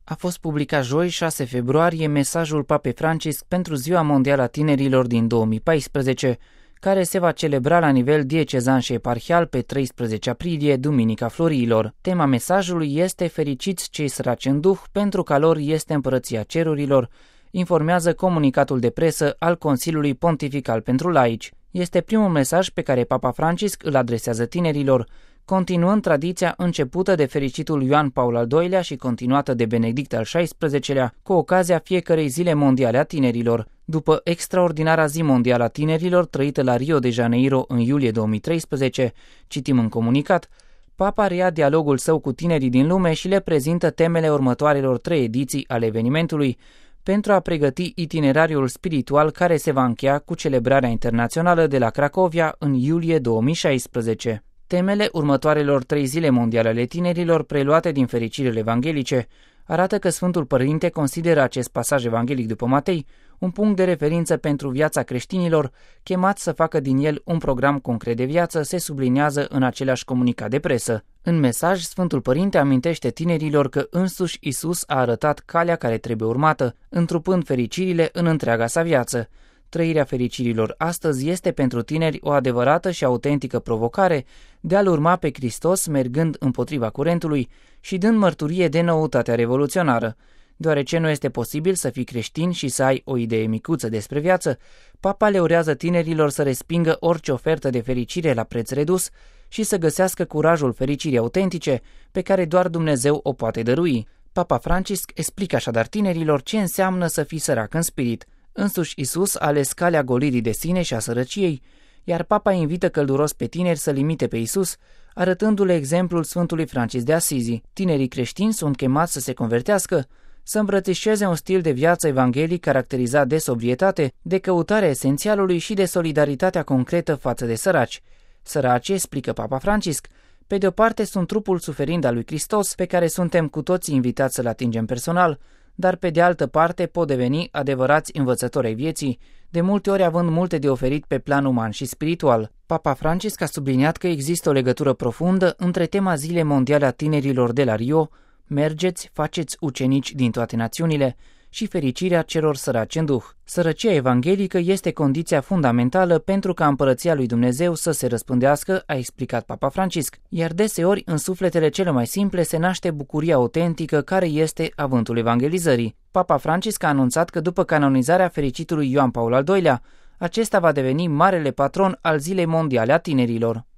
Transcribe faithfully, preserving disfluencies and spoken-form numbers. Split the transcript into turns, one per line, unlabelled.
A fost publicat joi, șase februarie, mesajul Papei Francisc pentru Ziua Mondială a Tinerilor din două mii paisprezece, care se va celebra la nivel diecezan și eparhial pe treisprezece aprilie, Duminica Florilor. Tema mesajului este Fericiți cei săraci în duh, pentru că a lor este împărăția cerurilor, informează comunicatul de presă al Consiliului Pontifical pentru Laici. Este primul mesaj pe care Papa Francisc îl adresează tinerilor, continuând tradiția începută de fericitul Ioan Paul al doilea și continuată de Benedict al șaisprezecelea cu ocazia fiecărei zile mondiale a tinerilor. După extraordinara zi mondială a tinerilor trăită la Rio de Janeiro în iulie două mii treisprezece, citim în comunicat, Papa reia dialogul său cu tinerii din lume și le prezintă temele următoarelor trei ediții ale evenimentului, pentru a pregăti itinerariul spiritual care se va încheia cu celebrarea internațională de la Cracovia în iulie două mii șaisprezece. Temele următoarelor trei zile mondiale ale tinerilor, preluate din fericirile evanghelice, arată că Sfântul Părinte consideră acest pasaj evanghelic după Matei un punct de referință pentru viața creștinilor, chemați să facă din el un program concret de viață, se subliniază în același comunicat de presă. În mesaj, Sfântul Părinte amintește tinerilor că însuși Isus a arătat calea care trebuie urmată, întrupând fericirile în întreaga sa viață. Trăirea fericirilor astăzi este pentru tineri o adevărată și autentică provocare de a-L urma pe Hristos mergând împotriva curentului și dând mărturie de noutatea revoluționară. Deoarece nu este posibil să fii creștin și să ai o idee micuță despre viață, Papa le urează tinerilor să respingă orice ofertă de fericire la preț redus și să găsească curajul fericirii autentice pe care doar Dumnezeu o poate dărui. Papa Francisc explică așadar tinerilor ce înseamnă să fii sărac în spirit. Însuși Isus a ales calea golirii de sine și a sărăciei, iar Papa invită călduros pe tineri să imite pe Isus, arătându-le exemplul Sfântului Francis de Asizi. Tinerii creștini sunt chemați să se convertească, să îmbrățișeze un stil de viață evanghelic caracterizat de sobrietate, de căutarea esențialului și de solidaritatea concretă față de săraci. Săracii, explică Papa Francisc, pe de o parte sunt trupul suferind al lui Hristos, pe care suntem cu toții invitați să-l atingem personal, dar pe de altă parte pot deveni adevărați învățători ai vieții, de multe ori având multe de oferit pe plan uman și spiritual. Papa Francisc a subliniat că există o legătură profundă între tema Zilei Mondiale a Tinerilor de la Rio, mergeți, faceți ucenici din toate națiunile, și fericirea celor săraci în duh. Sărăcia evanghelică este condiția fundamentală pentru ca împărăția lui Dumnezeu să se răspândească, a explicat Papa Francisc, iar deseori în sufletele cele mai simple se naște bucuria autentică care este avântul evangelizării. Papa Francisc a anunțat că după canonizarea fericitului Ioan Paul al doilea, acesta va deveni marele patron al Zilei Mondiale a Tinerilor.